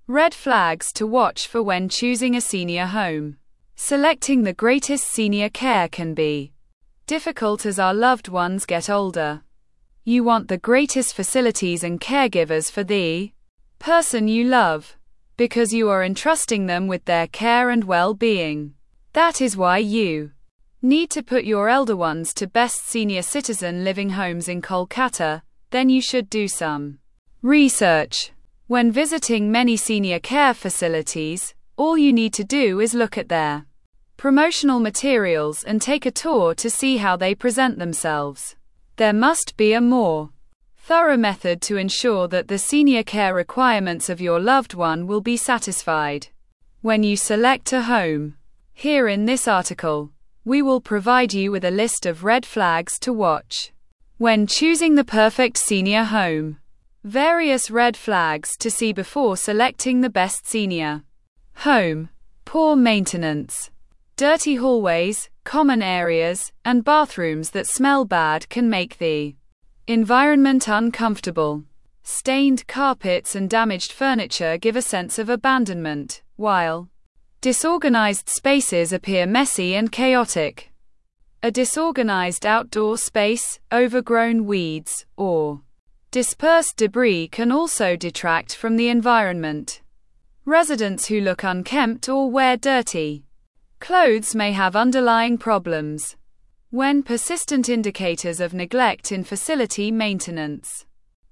Red flags to watch for when choosing a senior home. Selecting the greatest senior care can be difficult as our loved ones get older. You want the greatest facilities and caregivers for the person you love, because you are entrusting them with their care and well-being. That is why you need to put your elder ones to best senior citizen living homes in Kolkata. Then you should do some research. When visiting many senior care facilities, all you need to do is look at their promotional materials and take a tour to see how they present themselves. There must be a more thorough method to ensure that the senior care requirements of your loved one will be satisfied when you select a home. Here in this article, we will provide you with a list of red flags to watch when choosing the perfect senior home. Various red flags to see before selecting the best senior home. Poor maintenance. Dirty hallways, common areas, and bathrooms that smell bad can make the environment uncomfortable. Stained carpets and damaged furniture give a sense of abandonment, while disorganized spaces appear messy and chaotic. A disorganized outdoor space, overgrown weeds, or dispersed debris can also detract from the environment. Residents who look unkempt or wear dirty clothes may have underlying problems. When persistent indicators of neglect in facility maintenance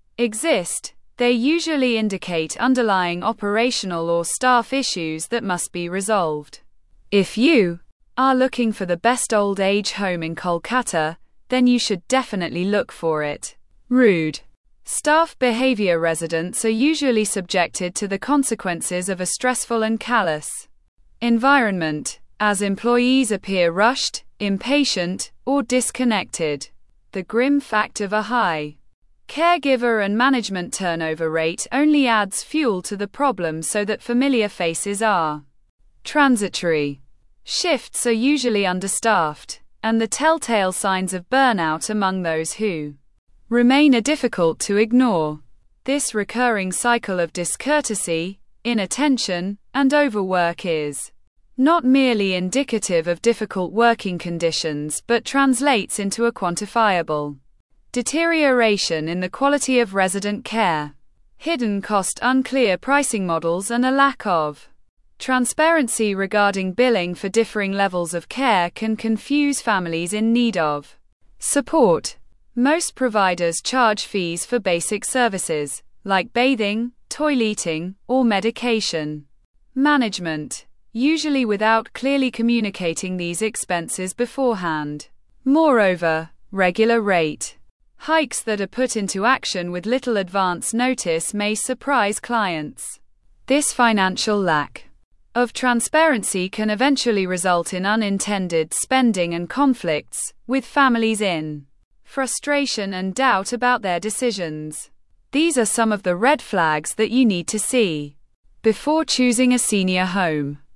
exist, they usually indicate underlying operational or staff issues that must be resolved. If you are looking for the best old age home in Kolkata, then you should definitely look for it. Rude staff behavior. Residents are usually subjected to the consequences of a stressful and callous environment, as employees appear rushed, impatient, or disconnected. The grim fact of a high caregiver and management turnover rate only adds fuel to the problem, so that familiar faces are transitory. Shifts are usually understaffed, and the telltale signs of burnout among those who remain are difficult to ignore. This recurring cycle of discourtesy, inattention, and overwork is not merely indicative of difficult working conditions but translates into a quantifiable deterioration in the quality of resident care. Hidden cost. Unclear pricing models and a lack of transparency regarding billing for differing levels of care can confuse families in need of support. Most providers charge fees for basic services, like bathing, toileting, or medication management, usually without clearly communicating these expenses beforehand. Moreover, regular rate hikes that are put into action with little advance notice may surprise clients. This financial lack of transparency can eventually result in unintended spending and conflicts, with families in frustration and doubt about their decisions. These are some of the red flags that you need to see before choosing a senior home.